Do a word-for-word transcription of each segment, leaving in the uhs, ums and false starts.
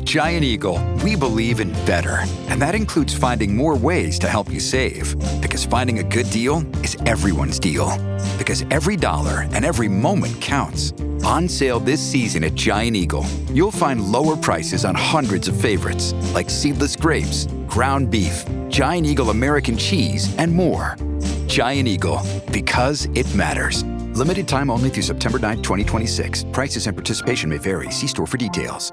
Giant Eagle, we believe in better. And that includes finding more ways to help you save. Because finding a good deal is everyone's deal. Because every dollar and every moment counts. On sale this season at Giant Eagle, you'll find lower prices on hundreds of favorites, like seedless grapes, ground beef, Giant Eagle American cheese, and more. Giant Eagle, because it matters. Limited time only through September ninth, twenty twenty-six. Prices and participation may vary. See store for details.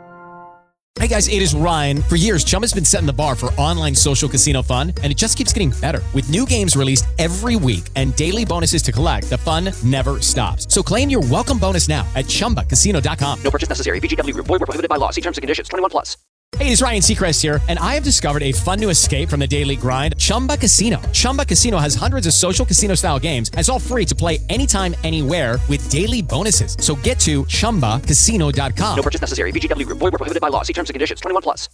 Hey guys, it is Ryan. For years, Chumba's been setting the bar for online social casino fun, and it just keeps getting better. With new games released every week and daily bonuses to collect, the fun never stops. So claim your welcome bonus now at chumba casino dot com. No purchase necessary. V G W Group. Void where prohibited by law. See terms and conditions. twenty-one plus. Hey, it's Ryan Seacrest here, and I have discovered a fun new escape from the daily grind, Chumba Casino. Chumba Casino has hundreds of social casino-style games, and it's all free to play anytime, anywhere with daily bonuses. So get to chumba casino dot com. No purchase necessary. V G W Group. Void where prohibited by law. See terms and conditions. twenty-one plus.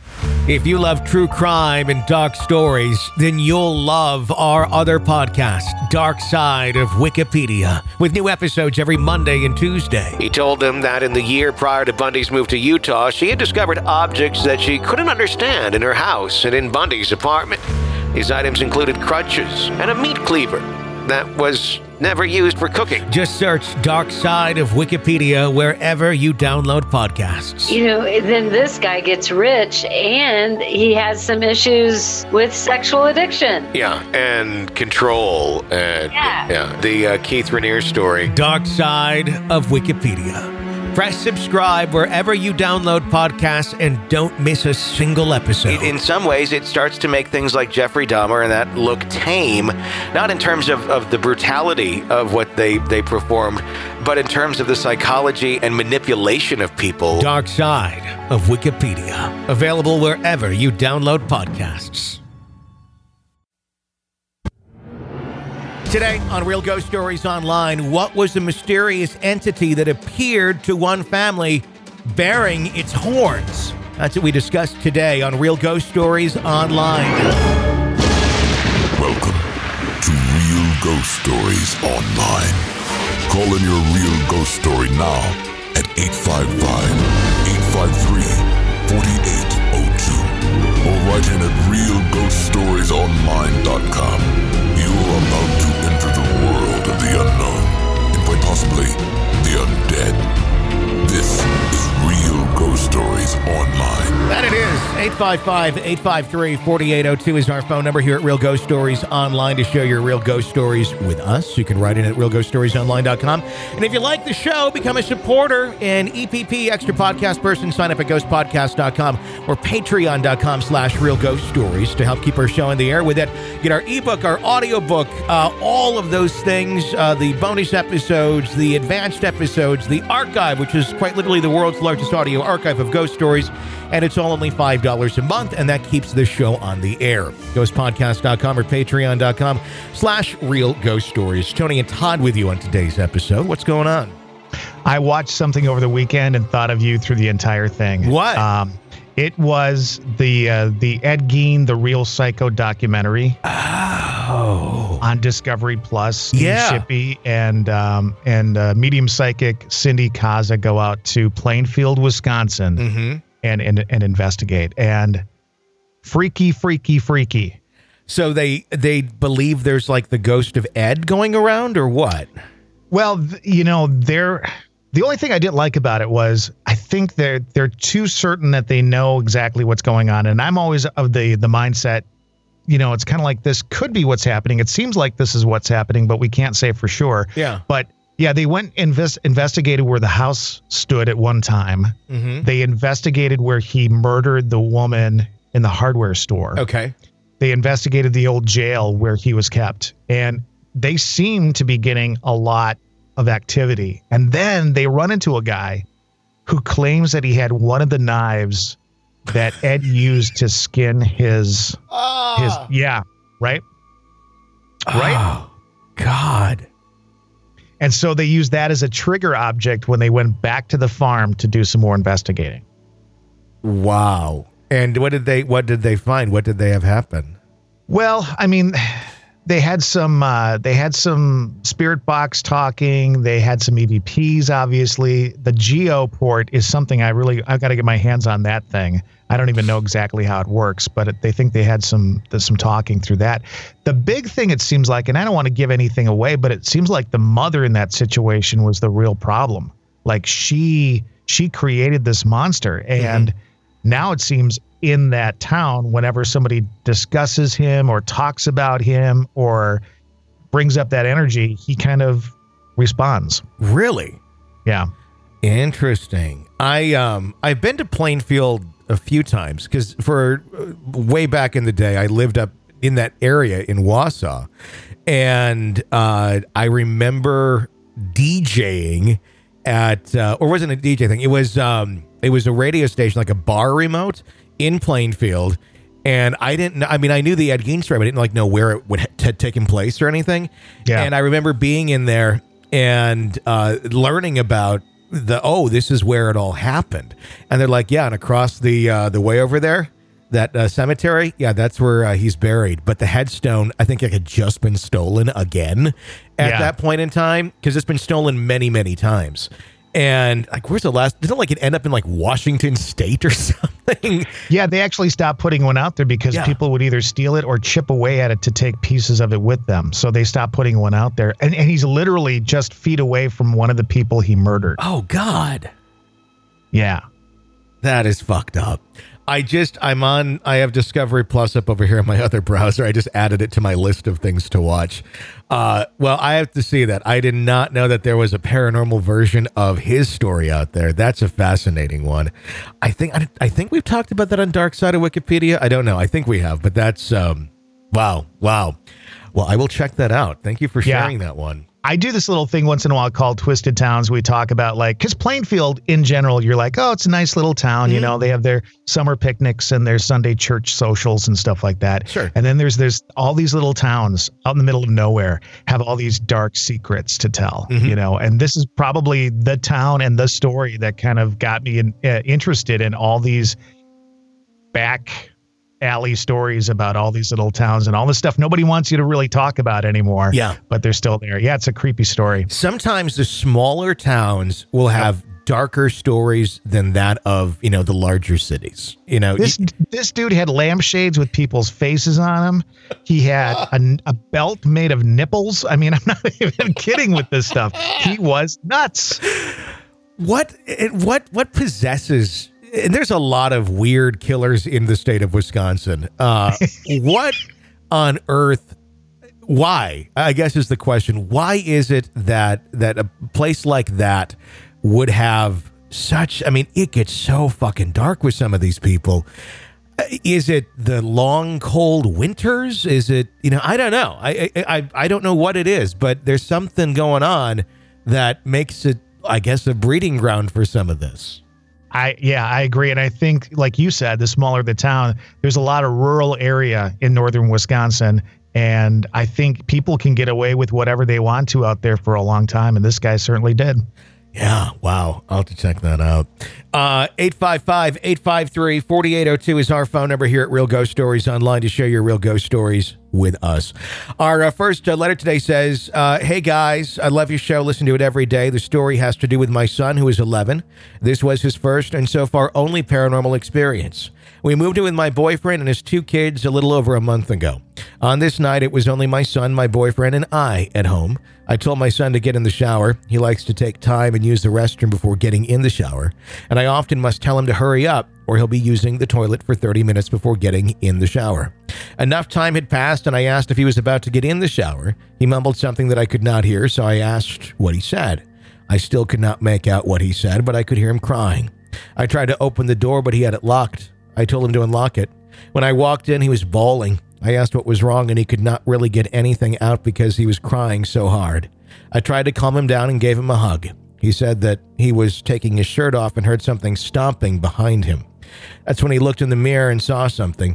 If you love true crime and dark stories, then you'll love our other podcast, Dark Side of Wikipedia, with new episodes every Monday and Tuesday. He told them that in the year prior to Bundy's move to Utah, she had discovered objects that she couldn't understand in her house and in Bundy's apartment. These items included crutches and a meat cleaver that was never used for cooking. Just search Dark Side of Wikipedia wherever you download podcasts. You know, then this guy gets rich and he has some issues with sexual addiction. Yeah, and control. And, yeah. yeah. The uh, Keith Raniere story. Dark Side of Wikipedia. Press subscribe wherever you download podcasts and don't miss a single episode. In some ways, it starts to make things like Jeffrey Dahmer and that look tame, not in terms of, of the brutality of what they, they performed, but in terms of the psychology and manipulation of people. Dark Side of Wikipedia. Available wherever you download podcasts. Today on Real Ghost Stories Online, what was the mysterious entity that appeared to one family bearing its horns? That's what we discussed today on Real Ghost Stories Online. Welcome to Real Ghost Stories Online. Call in your real ghost story now at eight five five, eight five three, four eight zero two or write in at real ghost stories online dot com. You're about to enter the world of the unknown and quite possibly the undead. This is Real Ghost Stories Online. That it is. eight five five, eight five three, four eight zero two is our phone number here at Real Ghost Stories Online to share your real ghost stories with us. You can write in at real ghost stories online dot com. And if you like the show, become a supporter and E P P Extra Podcast Person. Sign up at ghost podcast dot com or patreon dot com slash real ghost stories to help keep our show in the air. With that, get our ebook, our audiobook, uh, all of those things, uh, the bonus episodes, the advanced episodes, the archive, which is quite literally the world's largest audio archive of ghost stories. And it's all only five dollars a month, and that keeps this show on the air. ghost podcast dot com or patreon dot com slash real ghost stories. Tony and Todd with you on today's episode. What's going on? I watched something over the weekend and thought of you through the entire thing. What? Um, it was the uh, the Ed Gein, The Real Psycho documentary. Oh. On Discovery Plus. Steve Yeah. Shippey and um, and uh, medium psychic Cindy Kaza go out to Plainfield, Wisconsin. Mm-hmm. And, and and investigate, and freaky, freaky, freaky. So they they believe there's like the ghost of Ed going around, or what? Well, th- you know, they're the only thing I didn't like about it was I think they're they're too certain that they know exactly what's going on, and I'm always of the the mindset, you know, it's kind of like this could be what's happening. It seems like this is what's happening, but we can't say for sure. Yeah, but. Yeah, they went invest investigated where the house stood at one time. Mm-hmm. They investigated where he murdered the woman in the hardware store. Okay. They investigated the old jail where he was kept. And they seem to be getting a lot of activity. And then they run into a guy who claims that he had one of the knives that Ed used to skin his... Oh. his yeah, right? Right? Oh, God. And so they used that as a trigger object when they went back to the farm to do some more investigating. Wow. And what did they what did they find? What did they have happen? Well, I mean, they had some uh, they had some spirit box talking. They had some E V Ps. Obviously, the Geo port is something I really I've got to get my hands on that thing. I don't even know exactly how it works, but it, they think they had some some talking through that. The big thing it seems like, and I don't want to give anything away, but it seems like the mother in that situation was the real problem. Like she she created this monster, and mm-hmm. now it seems in that town, whenever somebody discusses him or talks about him or brings up that energy, he kind of responds. Really? Yeah. Interesting. I um I've been to Plainfield a few times because for uh, way back in the day, I lived up in that area in Wausau, and uh, I remember DJing at uh, or wasn't a D J thing. It was um it was a radio station, like a bar remote in Plainfield, and I didn't. I mean, I knew the Ed Gein story, but I didn't like know where it would had taken place or anything. Yeah. And I remember being in there and uh, learning about the oh, this is where it all happened. And they're like, yeah, and across the uh, the way over there, that uh, cemetery, yeah, that's where uh, he's buried. But the headstone, I think, it had just been stolen again at Yeah. that point in time because it's been stolen many, many times. And like, where's the last? Didn't like it end up in like Washington State or something? Yeah, they actually stopped putting one out there because Yeah. people would either steal it or chip away at it to take pieces of it with them. So they stopped putting one out there. And, and he's literally just feet away from one of the people he murdered. Oh God, Yeah. that is fucked up. I just, I'm on, I have Discovery Plus up over here on my other browser. I just added it to my list of things to watch. Uh, well, I have to see that. I did not know that there was a paranormal version of his story out there. That's a fascinating one. I think, I, I think we've talked about that on Dark Side of Wikipedia. I don't know. I think we have, but that's, um, wow. Wow. Well, I will check that out. Thank you for Yeah. sharing that one. I do this little thing once in a while called Twisted Towns. We talk about like, because Plainfield in general, you're like, oh, it's a nice little town. You know, they have their summer picnics and their Sunday church socials and stuff like that. Sure. And then there's there's all these little towns out in the middle of nowhere have all these dark secrets to tell, you know, and this is probably the town and the story that kind of got me in, uh, interested in all these back alley stories about all these little towns and all this stuff nobody wants you to really talk about anymore. Yeah. But they're still there. Yeah, it's a creepy story. Sometimes the smaller towns will have darker stories than that of, you know, the larger cities. You know, This this dude had lampshades with people's faces on them. He had a, a belt made of nipples. I mean, I'm not even kidding with this stuff. He was nuts. What it- what what possesses? And there's a lot of weird killers in the state of Wisconsin. Uh, what on earth? Why? I guess is the question. Why is it that that a place like that would have such? I mean, it gets so fucking dark with some of these people. Uh, Is it the long, cold winters? Is it, you know, I don't know. I, I I I don't know what it is, but there's something going on that makes it, I guess, a breeding ground for some of this. I yeah, I agree. And I think, like you said, the smaller the town, there's a lot of rural area in northern Wisconsin. And I think people can get away with whatever they want to out there for a long time. And this guy certainly did. Yeah, wow. I'll have to check that out. Uh, eight five five, eight five three, four eight zero two is our phone number here at Real Ghost Stories Online to share your real ghost stories with us. Our uh, first uh, letter today says, uh, hey guys, I love your show. Listen to it every day. The story has to do with my son who is eleven. This was his first and so far only paranormal experience. We moved in with my boyfriend and his two kids a little over a month ago. On this night, it was only my son, my boyfriend, and I at home. I told my son to get in the shower. He likes to take time and use the restroom before getting in the shower, and I often must tell him to hurry up or he'll be using the toilet for thirty minutes before getting in the shower. Enough time had passed, and I asked if he was about to get in the shower. He mumbled something that I could not hear, so I asked what he said. I still could not make out what he said, but I could hear him crying. I tried to open the door, but he had it locked. I told him to unlock it. When I walked in, he was bawling. I asked what was wrong, and he could not really get anything out because he was crying so hard. I tried to calm him down and gave him a hug. He said that he was taking his shirt off and heard something stomping behind him. That's when he looked in the mirror and saw something.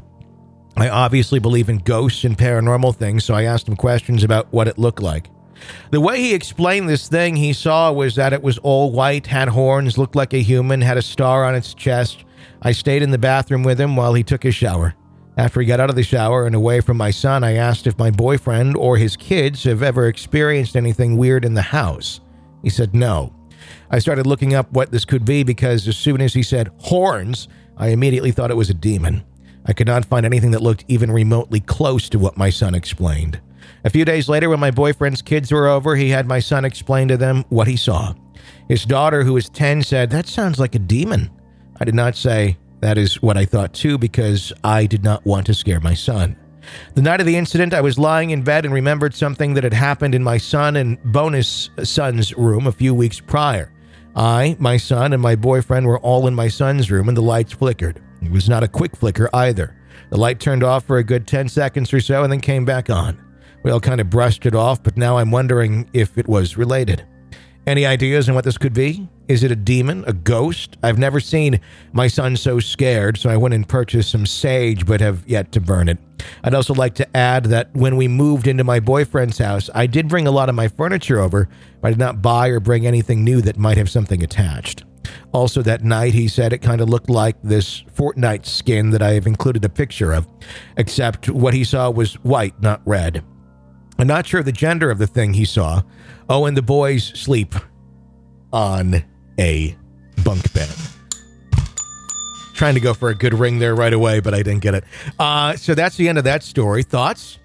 I obviously believe in ghosts and paranormal things, so I asked him questions about what it looked like. The way he explained this thing he saw was that it was all white, had horns, looked like a human, had a star on its chest. I stayed in the bathroom with him while he took his shower. After he got out of the shower and away from my son, I asked if my boyfriend or his kids have ever experienced anything weird in the house. He said no. I started looking up what this could be because as soon as he said horns, I immediately thought it was a demon. I could not find anything that looked even remotely close to what my son explained. A few days later, when my boyfriend's kids were over, he had my son explain to them what he saw. His daughter, who was ten, said, "That sounds like a demon." I did not say, "That is what I thought too," because I did not want to scare my son. The night of the incident, I was lying in bed and remembered something that had happened in my son and bonus son's room a few weeks prior. I, my son, and my boyfriend were all in my son's room and the lights flickered. It was not a quick flicker either. The light turned off for a good ten seconds or so and then came back on. We all kind of brushed it off, but now I'm wondering if it was related. Any ideas on what this could be? Is it a demon, a ghost? I've never seen my son so scared, so I went and purchased some sage, but have yet to burn it. I'd also like to add that when we moved into my boyfriend's house, I did bring a lot of my furniture over, but I did not buy or bring anything new that might have something attached. Also that night, he said it kind of looked like this Fortnite skin that I have included a picture of, except what he saw was white, not red. I'm not sure of the gender of the thing he saw. Oh, and the boys sleep on a bunk bed. Trying to go for a good ring there right away, but I didn't get it. Uh, so that's the end of that story. Thoughts?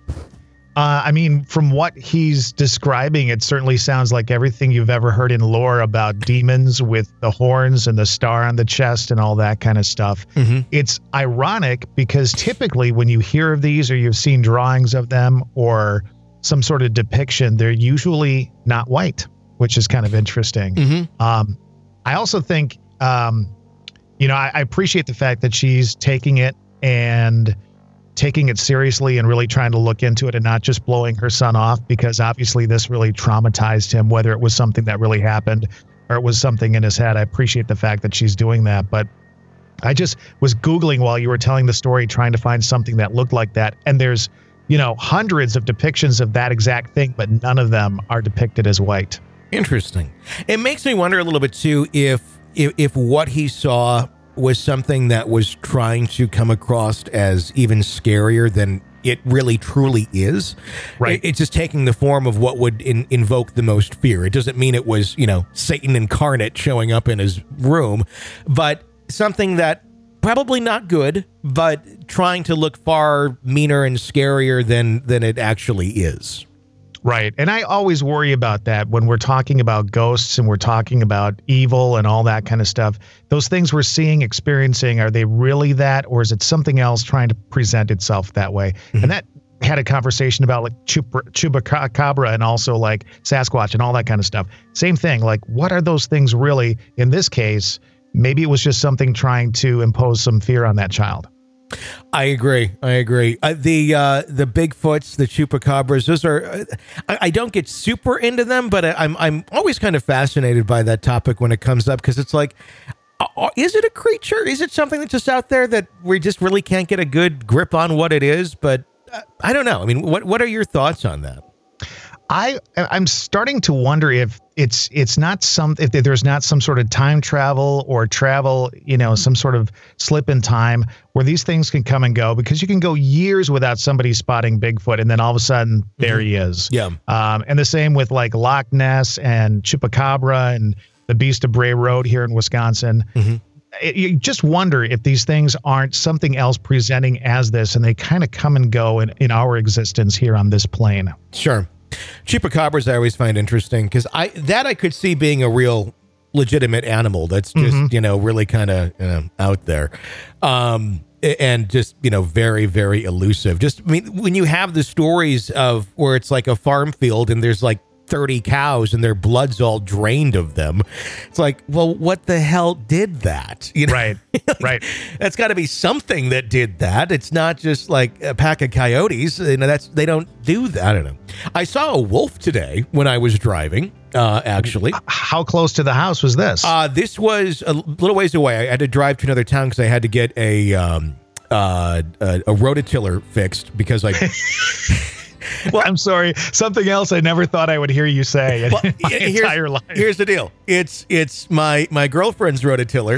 Uh, I mean, from what he's describing, it certainly sounds like everything you've ever heard in lore about demons with the horns and the star on the chest and all that kind of stuff. Mm-hmm. It's ironic because typically when you hear of these or you've seen drawings of them or some sort of depiction, they're usually not white, which is kind of interesting. Mm-hmm. Um, I also think, um, you know, I, I appreciate the fact that she's taking it and taking it seriously and really trying to look into it and not just blowing her son off, because obviously this really traumatized him, whether it was something that really happened or it was something in his head. I appreciate the fact that she's doing that. But I just was Googling while you were telling the story, trying to find something that looked like that. And there's, you know, hundreds of depictions of that exact thing, but none of them are depicted as white. Interesting. It makes me wonder a little bit too, if, if, if what he saw was something that was trying to come across as even scarier than it really truly is. Right. It, it's just taking the form of what would in, invoke the most fear. It doesn't mean it was, you know, Satan incarnate showing up in his room, but something that probably not good, but trying to look far meaner and scarier than, than it actually is. Right. And I always worry about that when we're talking about ghosts and we're talking about evil and all that kind of stuff. Those things we're seeing, experiencing, are they really that, or is it something else trying to present itself that way? Mm-hmm. And that had a conversation about like chup- chupacabra and also like Sasquatch and all that kind of stuff. Same thing. Like, what are those things really? In this case, maybe it was just something trying to impose some fear on that child. I agree. I agree. Uh, the uh, the Bigfoots, the Chupacabras, those are. Uh, I, I don't get super into them, but I, I'm I'm always kind of fascinated by that topic when it comes up, because it's like, uh, is it a creature? Is it something that's just out there that we just really can't get a good grip on what it is? But uh, I don't know. I mean, what what are your thoughts on that? I I'm starting to wonder if it's it's not some if there's not some sort of time travel or travel, you know, some sort of slip in time where these things can come and go, because you can go years without somebody spotting Bigfoot and then all of a sudden there mm-hmm. he is. Yeah. Um, and the same with like Loch Ness and Chupacabra and the Beast of Bray Road here in Wisconsin. Mm-hmm. It, you just wonder if these things aren't something else presenting as this, and they kind of come and go in, in our existence here on this plane. Sure. Chupacabras I always find interesting, because I that I could see being a real legitimate animal that's just, mm-hmm. you know, really kind of you know, out there. Um, and just, you know, very, very elusive. Just, I mean, when you have the stories of where it's like a farm field and there's like thirty cows and their blood's all drained of them, it's like, well, what the hell did that? You know? Right, like, right. That's got to be something that did that. It's not just like a pack of coyotes. You know, that's they don't do that. I don't know. I saw a wolf today when I was driving. Uh, actually, how close to the house was this? Uh, this was a little ways away. I had to drive to another town because I had to get a um, uh, a, a rototiller fixed because I. Well, I'm sorry. Something else I never thought I would hear you say in well, my here's, entire life. Here's the deal. It's it's my my girlfriend's rototiller,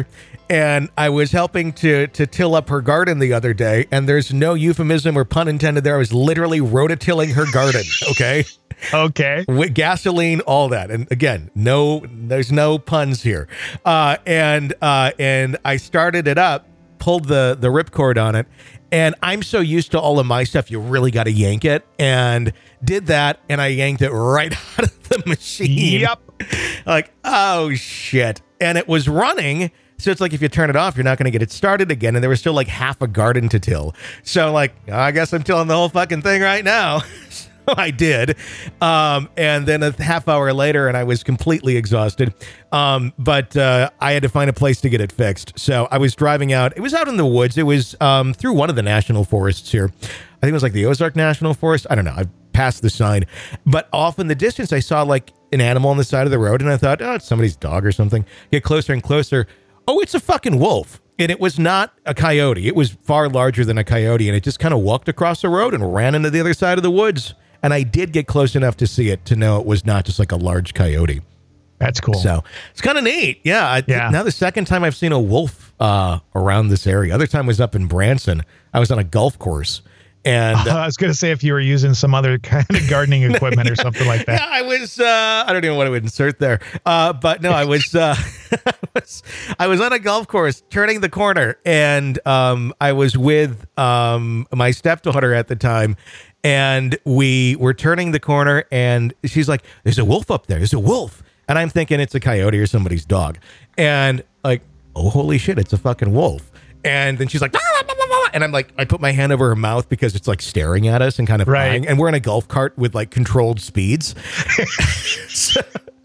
and I was helping to to till up her garden the other day, and there's no euphemism or pun intended there. I was literally rototilling her garden, okay? Okay. With gasoline, all that. And again, no, there's no puns here. Uh, and uh, and I started it up, pulled the, the ripcord on it, and I'm so used to all of my stuff, you really got to yank it. And did that, and I yanked it right out of the machine. Yep. Like, oh, shit. And it was running. So it's like if you turn it off, you're not going to get it started again. And there was still like half a garden to till. So like, I guess I'm tilling the whole fucking thing right now. I did. Um, and then a half hour later, and I was completely exhausted. Um, but uh, I had to find a place to get it fixed. So I was driving out. It was out in the woods. It was um, through one of the national forests here. I think it was like the Ozark National Forest. I don't know. I passed the sign. But off in the distance, I saw like an animal on the side of the road. And I thought, oh, it's somebody's dog or something. Get closer and closer. Oh, it's a fucking wolf. And it was not a coyote. It was far larger than a coyote. And it just kind of walked across the road and ran into the other side of the woods. And I did get close enough to see it to know it was not just like a large coyote. That's cool. So it's kind of neat. Yeah. I, yeah. Now the second time I've seen a wolf uh, around this area. Other time was up in Branson. I was on a golf course. And uh, I was going to say if you were using some other kind of gardening equipment or something like that. Yeah, I was, uh, I don't even know what I would insert there. Uh, but no, I was, uh, I was, I was on a golf course turning the corner, and um, I was with um, my stepdaughter at the time. And we were turning the corner, and she's like, there's a wolf up there. There's a wolf. And I'm thinking it's a coyote or somebody's dog. And like, oh, holy shit, it's a fucking wolf. And then she's like, and I'm like, I put my hand over her mouth because it's like staring at us and kind of right. crying. And we're in a golf cart with like controlled speeds. So,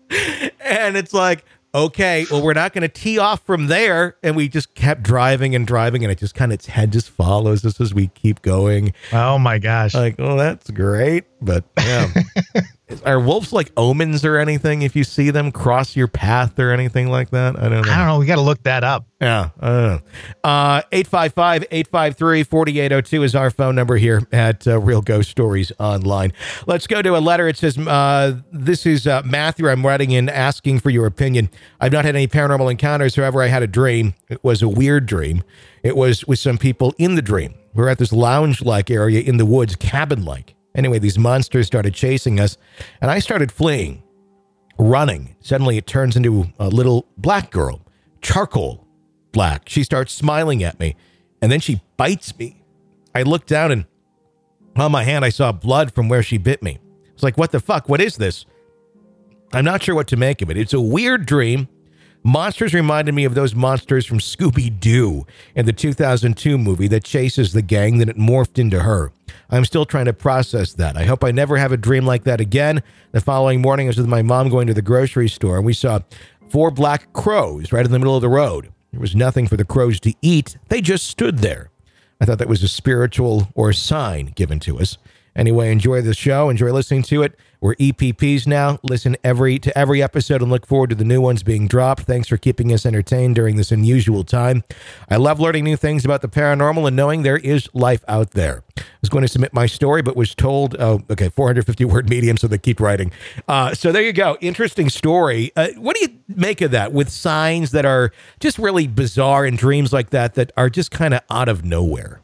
and it's like, okay, well, we're not going to tee off from there. And we just kept driving and driving, and it just kind of, its head just follows us as we keep going. Oh my gosh. Like, oh, that's great. But yeah. Are wolves like omens or anything? If you see them cross your path or anything like that? I don't know. I don't know. We got to look that up. Yeah. I don't know. Uh, eight five five, eight five three, four eight zero two is our phone number here at uh, Real Ghost Stories Online. Let's go to a letter. It says, uh, this is uh, Matthew. I'm writing in asking for your opinion. I've not had any paranormal encounters. However, I had a dream. It was a weird dream. It was with some people in the dream. We're at this lounge-like area in the woods, cabin-like. Anyway, these monsters started chasing us, and I started fleeing, running. Suddenly, it turns into a little black girl, charcoal black. She starts smiling at me, and then she bites me. I looked down, and on my hand, I saw blood from where she bit me. It's like, what the fuck? What is this? I'm not sure what to make of it. It's a weird dream. Monsters reminded me of those monsters from Scooby-Doo in the two thousand two movie that chases the gang, then it morphed into her. I'm still trying to process that. I hope I never have a dream like that again. The following morning, I was with my mom going to the grocery store, and we saw four black crows right in the middle of the road. There was nothing for the crows to eat. They just stood there. I thought that was a spiritual or a sign given to us. Anyway, enjoy the show. Enjoy listening to it. We're E P Ps now. Listen every to every episode and look forward to the new ones being dropped. Thanks for keeping us entertained during this unusual time. I love learning new things about the paranormal and knowing there is life out there. I was going to submit my story, but was told, oh, okay, four hundred fifty word medium, so they keep writing. Uh, so there you go. Interesting story. Uh, what do you make of that with signs that are just really bizarre and dreams like that that are just kind of out of nowhere?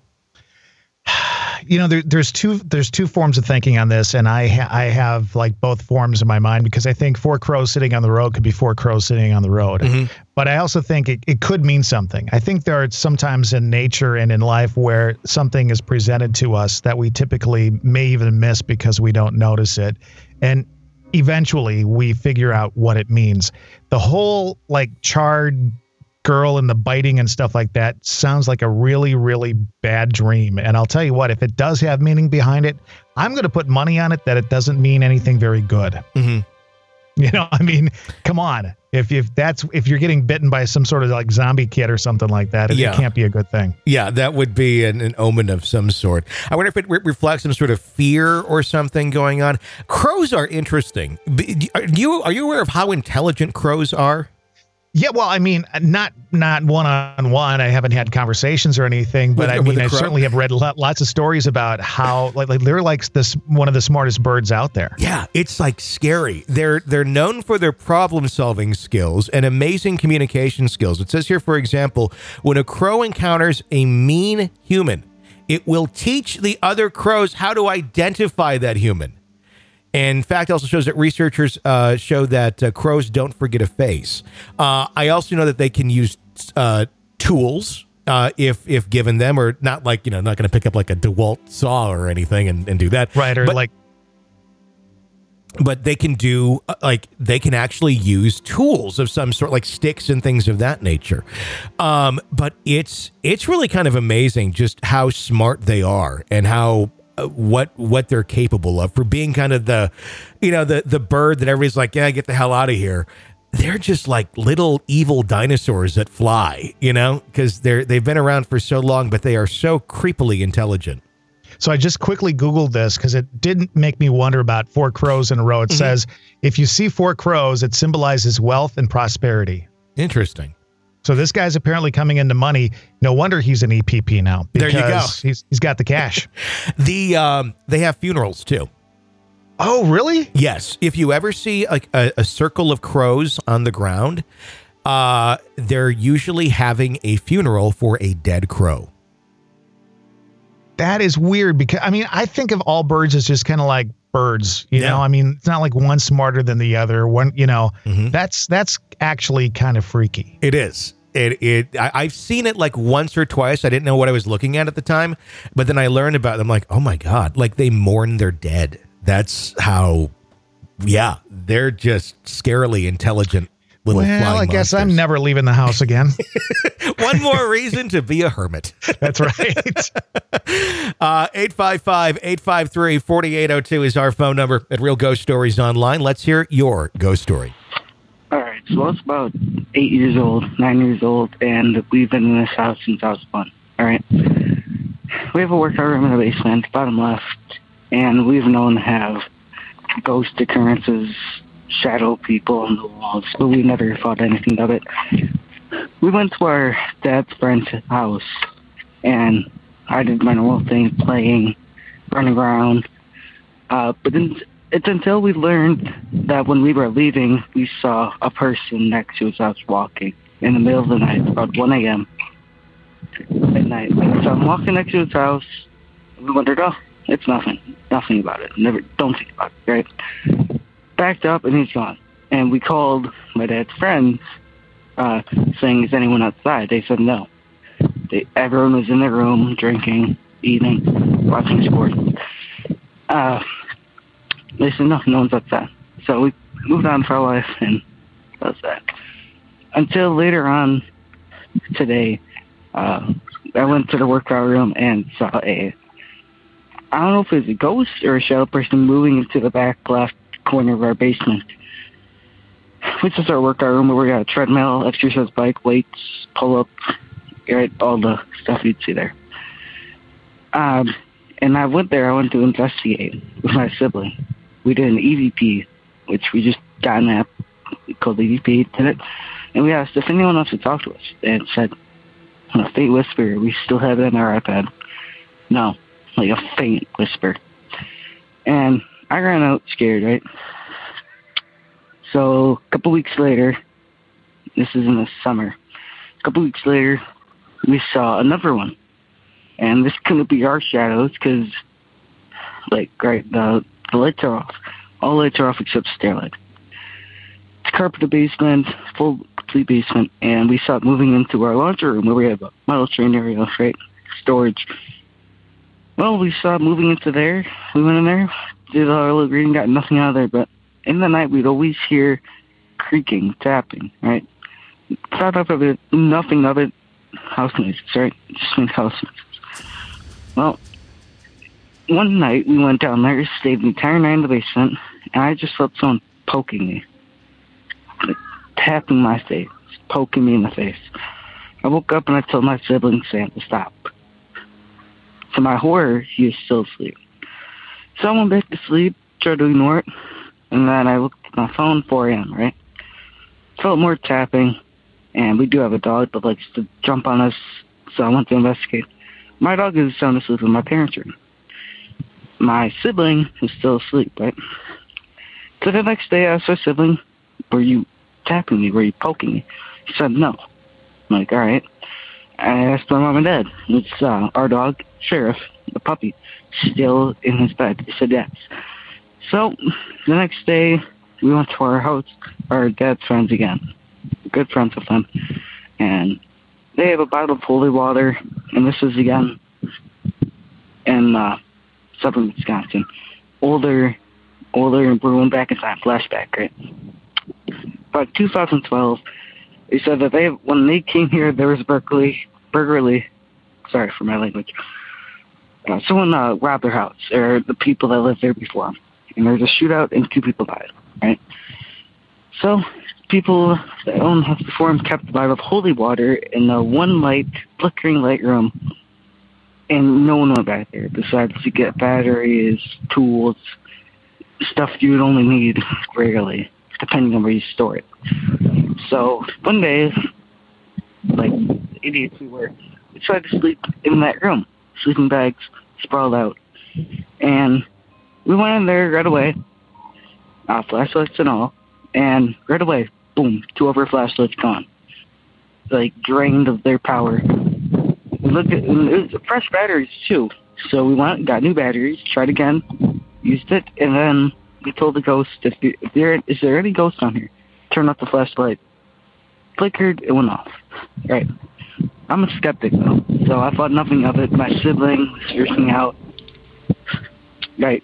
You know, there, there's two there's two forms of thinking on this, and I ha- I have like both forms in my mind because I think four crows sitting on the road could be four crows sitting on the road. Mm-hmm. But I also think it, it could mean something. I think there are sometimes in nature and in life where something is presented to us that we typically may even miss because we don't notice it. And eventually we figure out what it means. The whole like charred girl and the biting and stuff like that sounds like a really, really bad dream. And I'll tell you what, if it does have meaning behind it, I'm going to put money on it that it doesn't mean anything very good. Mm-hmm. You know, I mean, come on. If if that's if you're getting bitten by some sort of like zombie kid or something like that, it, yeah. it can't be a good thing. Yeah, that would be an, an omen of some sort. I wonder if it re- reflects some sort of fear or something going on. Crows are interesting. Are you are you aware of how intelligent crows are? Yeah, well, I mean, not not one on one. I haven't had conversations or anything, but With- I with mean, the I crow? certainly have read lo- lots of stories about how like, like they're like this one of the smartest birds out there. Yeah, it's like scary. They're they're known for their problem-solving skills and amazing communication skills. It says here, for example, when a crow encounters a mean human, it will teach the other crows how to identify that human. And in fact, it also shows that researchers uh, show that uh, crows don't forget a face. Uh, I also know that they can use uh, tools uh, if if given them, or not like, you know, not going to pick up like a DeWalt saw or anything and, and do that. Right, or But- like but they can do uh, like they can actually use tools of some sort, like sticks and things of that nature. Um, but it's it's really kind of amazing just how smart they are and how uh, what what they're capable of for being kind of the, you know, the the bird that everybody's like, yeah, get the hell out of here. They're just like little evil dinosaurs that fly, you know, because they're they've been around for so long, but they are so creepily intelligent. So I just quickly Googled this because it didn't make me wonder about four crows in a row. It Mm-hmm. says, if you see four crows, it symbolizes wealth and prosperity. Interesting. So this guy's apparently coming into money. No wonder he's an E P P now. There you go. Because He's, he's got the cash. The um, they have funerals too. Oh, really? Yes. If you ever see like a, a circle of crows on the ground, uh, they're usually having a funeral for a dead crow. That is weird because, I mean, I think of all birds as just kind of like birds, you Yeah. know? I mean, it's not like one smarter than the other. One, you know, Mhm. that's that's actually kind of freaky. It is. It it I, I've seen it like once or twice. I didn't know what I was looking at at the time, but then I learned about them. Like, oh my god! Like they mourn their dead. That's how. Yeah, they're just scarily intelligent little Well, flying I guess I'm monsters. never leaving the house again. One more reason to be a hermit. That's right. Uh, eight five five, eight five three, four eight zero two is our phone number at Real Ghost Stories Online. Let's hear your ghost story. All right, so I was about eight years old, nine years old, and we've been in this house since I was one. All right. We have a workout room in the basement, bottom left, and we've known to have ghost occurrences, shadow people on the walls, but we never thought anything of it. We went to our dad's friend's house, and I did my normal thing, playing, running around. Uh, but then it's until we learned that when we were leaving, we saw a person next to us walking in the middle of the night, about one a.m. at night. And so I'm walking next to his house, and we wondered, oh, it's nothing. Nothing about it. Never, don't think about it, right? Backed up, and he's gone. And we called my dad's friends, uh, saying, is anyone outside? They said no. They, everyone was in their room, drinking, eating, watching sports. Uh, they said, no, no one's outside. So we moved on for our life, and that was that. Until later on today, uh, I went to the workout room and saw a, I don't know if it was a ghost or a shadow person moving into the back left corner of our basement, which is our workout room where we got a treadmill, exercise bike, weights, pull-up, right, all the stuff you'd see there. Um, and I went there, I went to investigate with my sibling. We did an E V P, which we just got an app called E V P, did it, and we asked if anyone wants to talk to us, and it said, a faint whisper, we still have it on our iPad. No, like a faint whisper. And I ran out scared, right? So a couple weeks later, this is in the summer, a couple weeks later, we saw another one. And this couldn't be our shadows because, like, right, the, the lights are off. All lights are off except stairlight. It's carpeted basement, full, complete basement, and we saw it moving into our laundry room where we have a metal train area, right? Storage. Well, we saw it moving into there. We went in there, did our little reading, got nothing out of there, but in the night we'd always hear creaking, tapping, right? Thought of it, nothing of it, house noises, right? Just means house noises. Well, one night we went down there, stayed the entire night in the basement, and I just felt someone poking me. Like, tapping my face, poking me in the face. I woke up and I told my sibling Sam to stop. To my horror, he was still asleep. So I went back to sleep, tried to ignore it, and then I looked at my phone, four a.m., right? Felt more tapping, And we do have a dog that likes to jump on us, so I went to investigate. My dog is sound asleep in my parents' room. My sibling is still asleep, right? So the next day I asked my sibling, were you tapping me? Were you poking me? He said no. I'm like, all right. I asked my mom and dad. It's uh, our dog, Sheriff, the puppy, still in his bed. He said yes. So the next day we went to our house, our dad's friends again. Good friends with them. And they have a bottle of holy water, and this is again in uh, southern Wisconsin. Older, older, and we're going back in time, flashback, right? About two thousand twelve, they said that they, when they came here, there was Berkeley, burglary, sorry for my language, uh, someone uh, robbed their house, or the people that lived there before them. And there was a shootout, and two people died, right? So people that owned the house before him kept the bottle of holy water in the one light, flickering light room, and no one went back there besides to get batteries, tools, stuff you would only need rarely, depending on where you store it. So one day, like idiots we were, we tried to sleep in that room, sleeping bags sprawled out, and we went in there right away, uh, flashlights and all, and right away, boom, two of our flashlights gone. Like, drained of their power. We looked at, it was fresh batteries, too. So we went, got new batteries, tried again, used it, and then we told the ghost, if, there, if there is there any ghost on here, turn off the flashlight. Flickered, it went off. Right. I'm a skeptic, though, so I thought nothing of it. My sibling was freaking out. Right.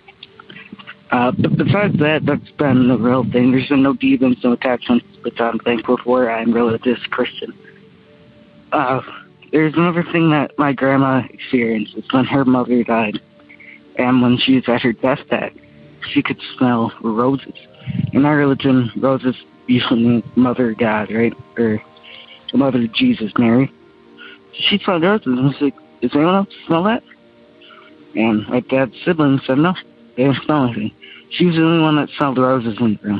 Uh, but besides that, that's been the real thing. There's been no demons, no attachments, which I'm thankful for. I'm religious Christian. Uh, there's another thing that my grandma experienced. It's when her mother died. And when she was at her deathbed, she could smell roses. In our religion, roses usually mean Mother God, right? Or the Mother of Jesus, Mary. She smelled roses and was like, does anyone else smell that? And my dad's siblings said no. They didn't smell anything. She was the only one that smelled roses in the room.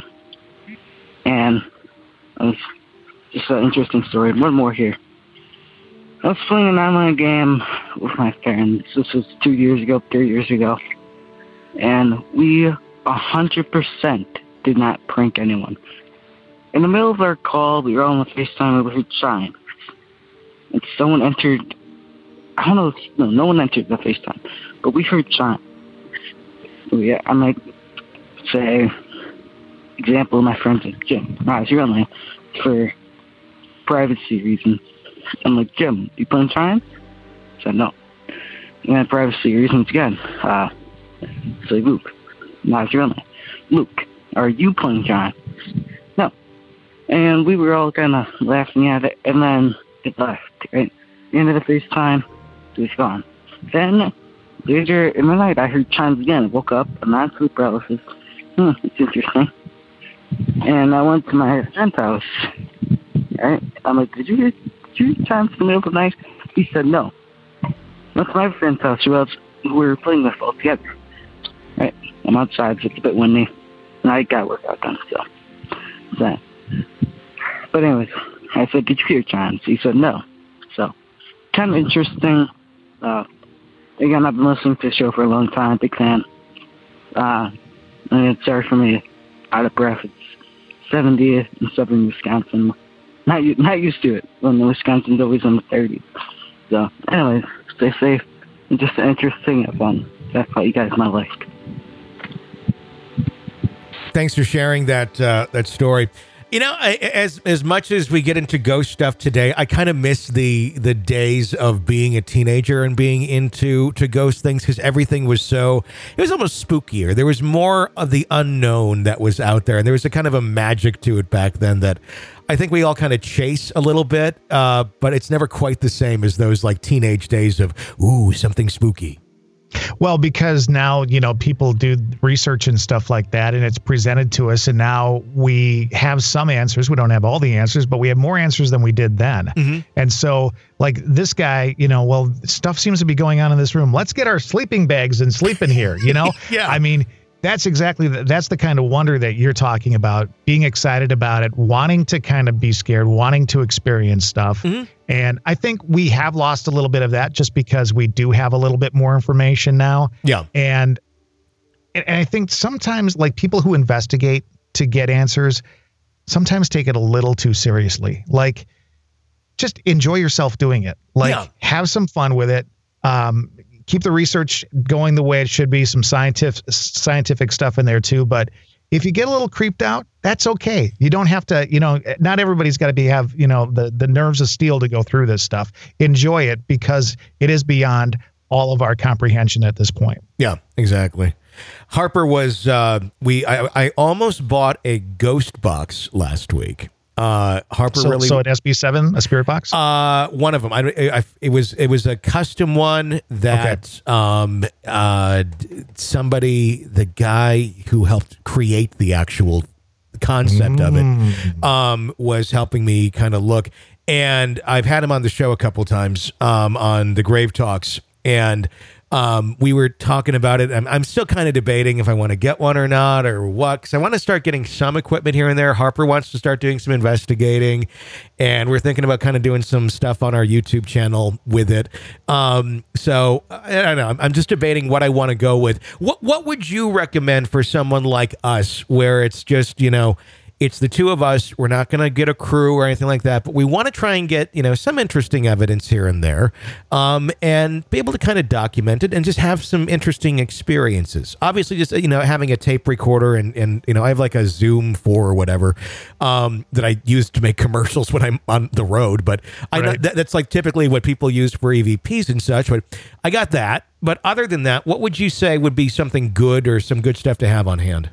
And it was just an interesting story. One more here. I was playing an online game with my friends. This was two years ago, three years ago. And we one hundred percent did not prank anyone. In the middle of our call, we were all on the FaceTime and we heard chime. And someone entered, I don't know, if, no, no one entered the FaceTime, but we heard chime. So yeah, I might say, example, my friend's like, Jim, no, it's your name, for privacy reasons. I'm like, Jim, you playing chime? I said, no. And privacy reasons again. Uh, it's like, Luke, no, it's your name. Luke, are you playing chime? No. And we were all kind of laughing at it, and then it left, right? The end of the FaceTime, it was gone. Then, later in the night, I heard chimes again. I woke up, a non-sleep paralysis. Hmm, it's interesting. And I went to my friend's house. Right? I'm like, did you hear, did you hear chimes in the middle of the night? He said no. Went to my friend's house, who else we were playing with all together. Right? I'm outside, so it's a bit windy. And I got workout done, so. That. But anyways, I said, did you hear chimes? He said no. So, kind of interesting. Uh, again, I've been listening to the show for a long time, big fan. Uh, and it's sorry for me, out of breath. It's seventy in southern Wisconsin. Not not used to it when the Wisconsin's always in the thirties. So, anyways, stay safe. And just an interesting and fun. That's what you guys might like. Thanks for sharing that uh, that story. You know, I, as as much as we get into ghost stuff today, I kind of miss the the days of being a teenager and being into to ghost things, because everything was so, it was almost spookier. There was more of the unknown that was out there, and there was a kind of a magic to it back then that I think we all kind of chase a little bit, uh, but it's never quite the same as those like teenage days of, ooh, something spooky. Well, because now, you know, people do research and stuff like that, and it's presented to us, and now we have some answers. We don't have all the answers, but we have more answers than we did then. Mm-hmm. And so, like this guy, you know, well, stuff seems to be going on in this room. Let's get our sleeping bags and sleep in here, you know? Yeah. I mean, That's exactly the, that's the kind of wonder that you're talking about, being excited about it, wanting to kind of be scared, wanting to experience stuff. Mm-hmm. And I think we have lost a little bit of that just because we do have a little bit more information now. Yeah. And, and I think sometimes like people who investigate to get answers sometimes take it a little too seriously. Like just enjoy yourself doing it. Like yeah. have some fun with it. Um, keep the research going the way it should be, some scientific scientific stuff in there too. But if you get a little creeped out, that's okay. You don't have to, you know, not everybody's got to be have, you know, the, the nerves of steel to go through this stuff. Enjoy it because it is beyond all of our comprehension at this point. Yeah, exactly. Harper was, uh, we, I, I almost bought a ghost box last week. Uh, Harper so, really. So an S B seven, a spirit box. Uh, one of them. I, I, it was it was a custom one that okay. um uh somebody, the guy who helped create the actual concept mm. of it, um was helping me kind of look, and I've had him on the show a couple times um on the Grave Talks, and um we were talking about it. I'm, I'm still kind of debating if I want to get one or not or what, because I want to start getting some equipment here and there. Harper wants to start doing some investigating, and we're thinking about kind of doing some stuff on our YouTube channel with it. Um so I don't know, I'm, I'm just debating what I want to go with. What what would you recommend for someone like us, where it's just, you know, it's the two of us. We're not going to get a crew or anything like that, but we want to try and get, you know, some interesting evidence here and there, um, and be able to kind of document it and just have some interesting experiences. Obviously, just, you know, having a tape recorder and, and you know, I have like a Zoom four or whatever um, that I use to make commercials when I'm on the road, but I know that, that's like typically what people use for E V Ps and such, but I got that. But other than that, what would you say would be something good or some good stuff to have on hand?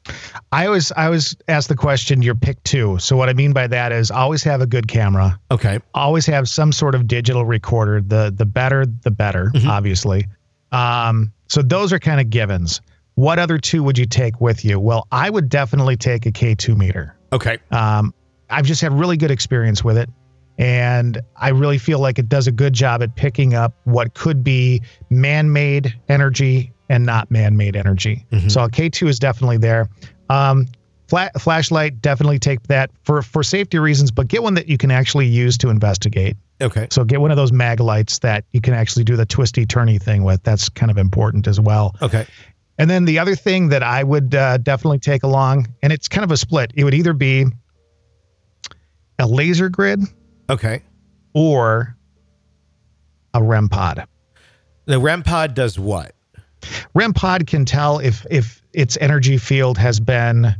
I always I always ask the question, your pick two. So what I mean by that is always have a good camera. Okay. Always have some sort of digital recorder. The the better, the better, mm-hmm. obviously. Um, so those are kind of givens. What other two would you take with you? Well, I would definitely take a K two meter. Okay. Um, I've just had really good experience with it. And I really feel like it does a good job at picking up what could be man-made energy and not man-made energy. Mm-hmm. So a K two is definitely there. Um, flat, flashlight, definitely take that for, for safety reasons, but get one that you can actually use to investigate. Okay. So get one of those mag lights that you can actually do the twisty turny thing with. That's kind of important as well. Okay. And then the other thing that I would uh, definitely take along, and it's kind of a split. It would either be a laser grid. Okay. Or a R E M pod. The R E M pod does what? R E M pod can tell if if its energy field has been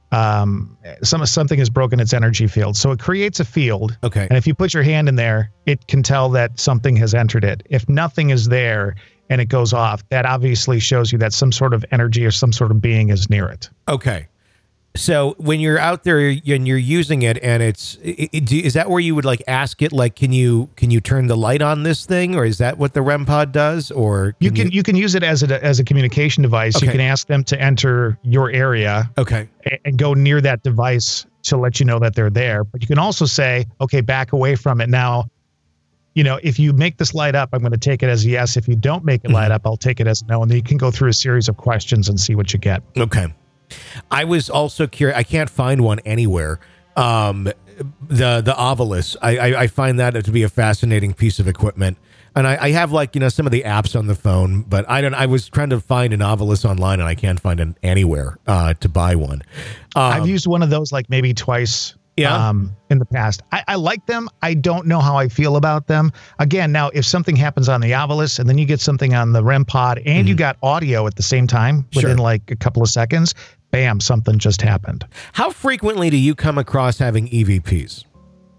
um some something has broken its energy field. So it creates a field. Okay. And if you put your hand in there, it can tell that something has entered it. If nothing is there and it goes off, that obviously shows you that some sort of energy or some sort of being is near it. Okay. So when you're out there and you're using it, and it's, it, it, is that where you would like ask it, like, can you can you turn the light on this thing, or is that what the R E M pod does? Or can you can you, you can use it as a as a communication device. Okay. You can ask them to enter your area, okay, and, and go near that device to let you know that they're there. But you can also say, okay, back away from it now. You know, if you make this light up, I'm going to take it as a yes. If you don't make it light up, I'll take it as a no. And then you can go through a series of questions and see what you get. Okay. I was also curious. I can't find one anywhere. Um, the the Ovilus. I, I I find that to be a fascinating piece of equipment, and I, I have like you know some of the apps on the phone, but I don't. I was trying to find an Ovilus online, and I can't find it anywhere uh, to buy one. Um, I've used one of those like maybe twice. Yeah. Um, in the past, I, I like them. I don't know how I feel about them. Again, now if something happens on the Ovilus and then you get something on the R E M pod and mm-hmm. you got audio at the same time within sure. like a couple of seconds, bam, something just happened. How frequently do you come across having E V Ps?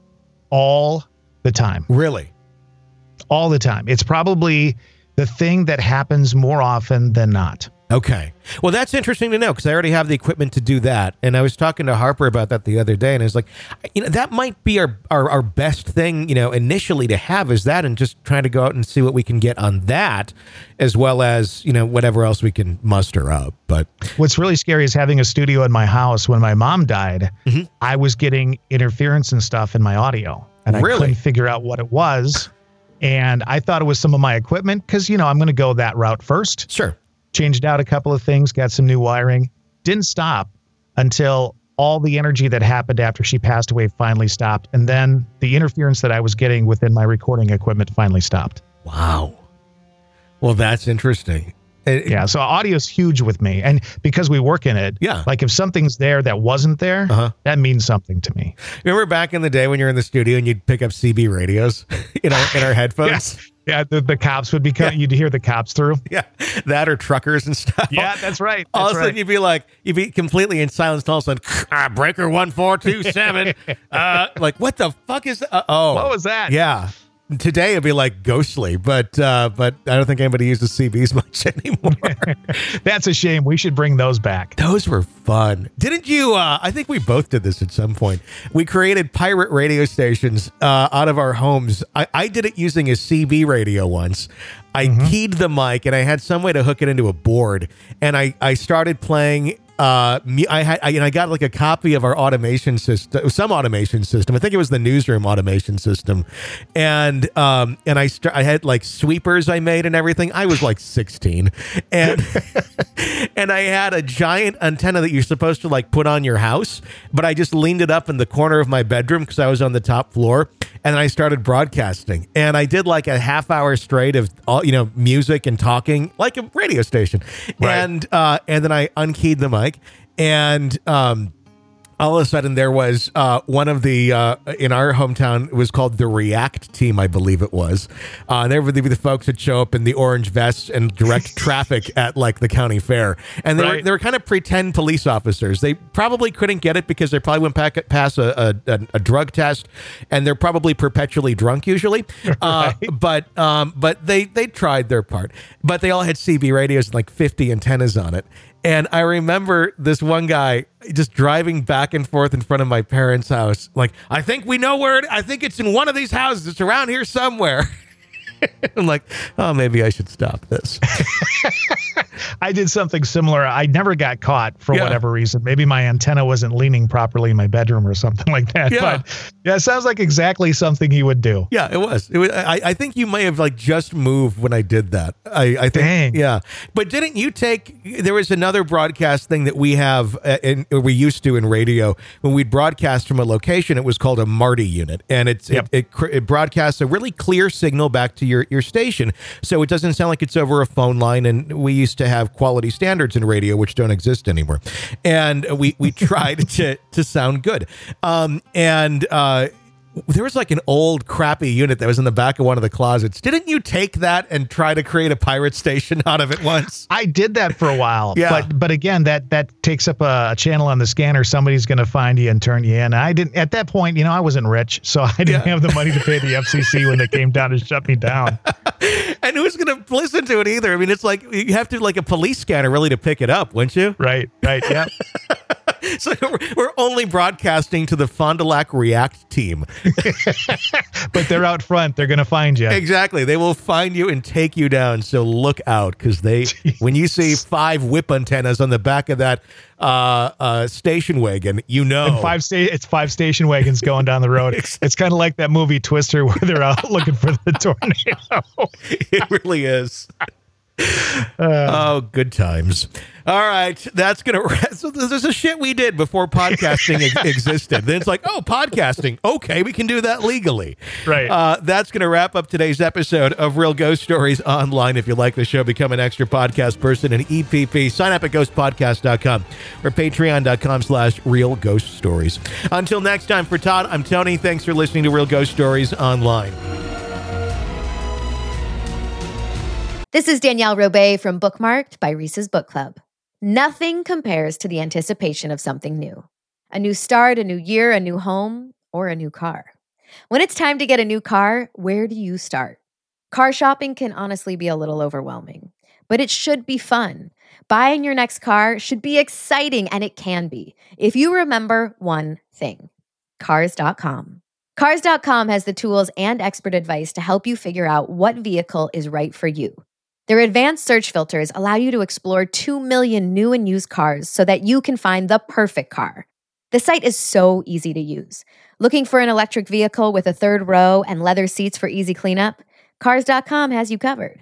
All the time. Really? All the time. It's probably the thing that happens more often than not. Okay. Well, that's interesting to know because I already have the equipment to do that. And I was talking to Harper about that the other day, and I was like, you know, that might be our, our, our best thing, you know, initially to have is that, and just trying to go out and see what we can get on that, as well as, you know, whatever else we can muster up. But what's really scary is having a studio in my house. When my mom died, mm-hmm. I was getting interference and stuff in my audio, and I really? couldn't figure out what it was. And I thought it was some of my equipment because, you know, I'm going to go that route first. Sure. changed out a couple of things, got some new wiring. Didn't stop until all the energy that happened after she passed away finally stopped. And then the interference that I was getting within my recording equipment finally stopped. Wow. Well, that's interesting. It, yeah, so audio's huge with me. And because we work in it, yeah. like if something's there that wasn't there, uh-huh. that means something to me. Remember back in the day when you're in the studio and you'd pick up C B radios in our, in our headphones? Yeah, yeah the, the cops would be coming. Yeah. You'd hear the cops through. Yeah, that or truckers and stuff. Yeah, that's right. That's all of a sudden right. you'd be like, you'd be completely in silence. All of a sudden, ah, breaker one four two seven. uh, like, what the fuck is that? Uh, oh. What was that? Yeah. Today it'd be like ghostly, but uh, but I don't think anybody uses C Bs much anymore. That's a shame. We should bring those back. Those were fun. Didn't you? Uh, I think we both did this at some point. We created pirate radio stations uh, out of our homes. I, I did it using a C B radio once. I mm-hmm. keyed the mic and I had some way to hook it into a board, and I, I started playing. Uh, I had, I, you know, I got like a copy of our automation system, some automation system. I think it was the newsroom automation system, and um, and I st- I had like sweepers I made and everything. I was like sixteen, and and I had a giant antenna that you're supposed to like put on your house, but I just leaned it up in the corner of my bedroom because I was on the top floor, and I started broadcasting, and I did like a half hour straight of all you know music and talking like a radio station, right. and uh, and then I unkeyed the mic. And um, all of a sudden there was uh, one of the, uh, in our hometown, it was called the React team, I believe it was. Uh, and they would be the folks that show up in the orange vests and direct traffic at like the county fair. And they, right. were, they were kind of pretend police officers. They probably couldn't get it because they probably went back past a, a, a drug test, and they're probably perpetually drunk usually. Uh, right. But um, but they, they tried their part. But they all had C B radios and like fifty antennas on it. And I remember this one guy just driving back and forth in front of my parents' house. Like, I think we know where it, I think it's in one of these houses. It's around here somewhere. I'm like, oh, maybe I should stop this. I did something similar. I never got caught for yeah. whatever reason. Maybe my antenna wasn't leaning properly in my bedroom or something like that. Yeah. But yeah, it sounds like exactly something he would do. Yeah, it was. It was. I, I think you may have like just moved when I did that. I, I think. Dang. Yeah. But didn't you take, there was another broadcast thing that we have, uh, in, or we used to in radio, when we'd broadcast from a location, it was called a Marty unit. And it's yep. it, it, it broadcasts a really clear signal back to your, your station. So it doesn't sound like it's over a phone line. And we used to have quality standards in radio, which don't exist anymore. And we, we tried to, to sound good. Um, and, uh, there was like an old crappy unit that was in the back of one of the closets. Didn't you take that and try to create a pirate station out of it once? I did that for a while. Yeah. But but again, that that takes up a, a channel on the scanner. Somebody's going to find you and turn you in. I didn't at that point, you know, I wasn't rich, so I didn't yeah. have the money to pay the F C C when they came down to shut me down. And who's going to listen to it either? I mean, it's like you have to like a police scanner really to pick it up, wouldn't you? Right, right, yeah. So we're only broadcasting to the Fond du Lac React team. But they're out front. They're going to find you. Exactly. They will find you and take you down. So look out, because they, Jeez. when you see five whip antennas on the back of that uh, uh, station wagon, you know. And five sta- it's five station wagons going down the road. It's kind of like that movie Twister where they're out looking for the tornado. It really is. Uh, oh, good times. All right, that's gonna. So there's a shit we did before podcasting ex- existed. Then it's like, oh, podcasting. Okay, we can do that legally. Right. Uh, that's gonna wrap up today's episode of Real Ghost Stories Online. If you like the show, become an extra podcast person in E P P. Sign up at ghost podcast dot com or patreon dot com slash Real Ghost Stories. Until next time, for Todd, I'm Tony. Thanks for listening to Real Ghost Stories Online. This is Danielle Robay from Bookmarked by Reese's Book Club. Nothing compares to the anticipation of something new. A new start, a new year, a new home, or a new car. When it's time to get a new car, where do you start? Car shopping can honestly be a little overwhelming, but it should be fun. Buying your next car should be exciting, and it can be, if you remember one thing: Cars dot com. Cars dot com has the tools and expert advice to help you figure out what vehicle is right for you. Their advanced search filters allow you to explore two million new and used cars so that you can find the perfect car. The site is so easy to use. Looking for an electric vehicle with a third row and leather seats for easy cleanup? Cars dot com has you covered.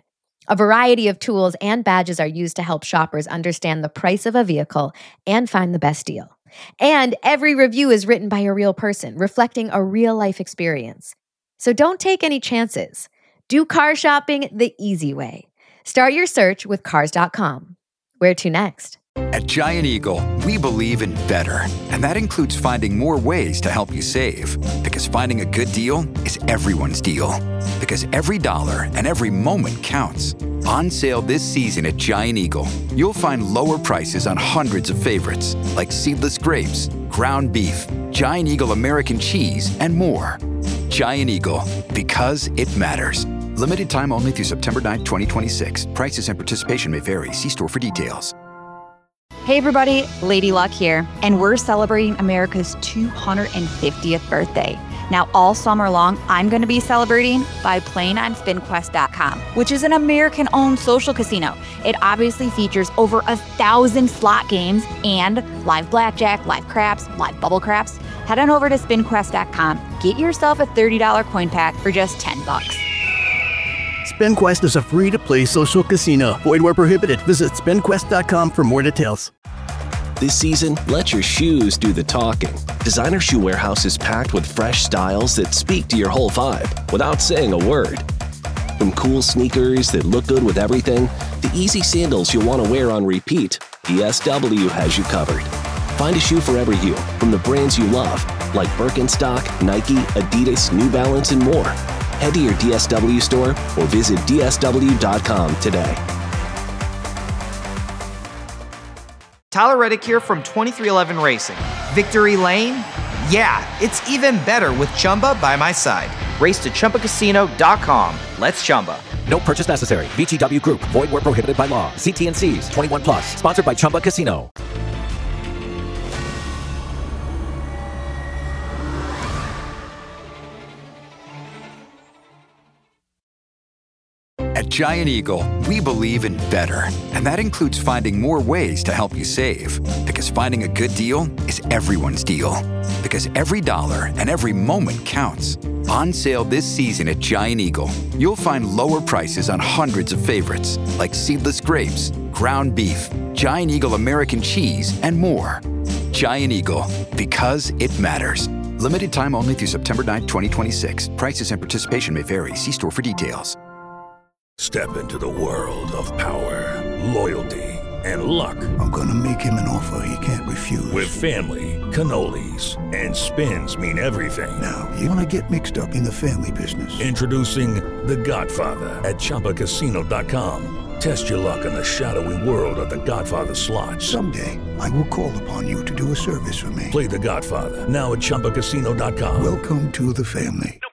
A variety of tools and badges are used to help shoppers understand the price of a vehicle and find the best deal. And every review is written by a real person, reflecting a real-life experience. So don't take any chances. Do car shopping the easy way. Start your search with Cars dot com. Where to next? At Giant Eagle, we believe in better, and that includes finding more ways to help you save. Because finding a good deal is everyone's deal. Because every dollar and every moment counts. On sale this season at Giant Eagle, you'll find lower prices on hundreds of favorites, like seedless grapes, ground beef, Giant Eagle American cheese, and more. Giant Eagle, because it matters. Limited time only through September ninth, twenty twenty-six. Prices and participation may vary. See store for details. Hey everybody, Lady Luck here, and we're celebrating America's two hundred fiftieth birthday. Now all summer long, I'm going to be celebrating by playing on spin quest dot com, which is an American-owned social casino. It obviously features over a thousand slot games and live blackjack, live craps, live bubble craps. Head on over to spin quest dot com, get yourself a thirty dollars coin pack for just ten bucks. SpinQuest is a free-to-play social casino. Void where prohibited. Visit spin quest dot com for more details. This season, let your shoes do the talking. Designer Shoe Warehouse is packed with fresh styles that speak to your whole vibe without saying a word. From cool sneakers that look good with everything, to easy sandals you'll want to wear on repeat, D S W has you covered. Find a shoe for every you from the brands you love, like Birkenstock, Nike, Adidas, New Balance, and more. Head to your D S W store or visit D S W dot com today. Tyler Reddick here from twenty-three eleven Racing. Victory Lane? Yeah, it's even better with Chumba by my side. Race to Chumba Casino dot com. Let's Chumba. No purchase necessary. V G W Group. Void where prohibited by law. See T and C's. twenty-one plus. Sponsored by Chumba Casino. At Giant Eagle, we believe in better, and that includes finding more ways to help you save. Because finding a good deal is everyone's deal. Because every dollar and every moment counts. On sale this season at Giant Eagle, you'll find lower prices on hundreds of favorites, like seedless grapes, ground beef, Giant Eagle American cheese, and more. Giant Eagle, because it matters. Limited time only through September ninth, twenty twenty-six. Prices and participation may vary. See store for details. Step into the world of power, loyalty, and luck. I'm gonna make him an offer he can't refuse. With family, cannolis, and spins mean everything. Now, you wanna get mixed up in the family business. Introducing The Godfather at Chumba Casino dot com. Test your luck in the shadowy world of The Godfather slot. Someday, I will call upon you to do a service for me. Play The Godfather, now at Chumba Casino dot com. Welcome to the family.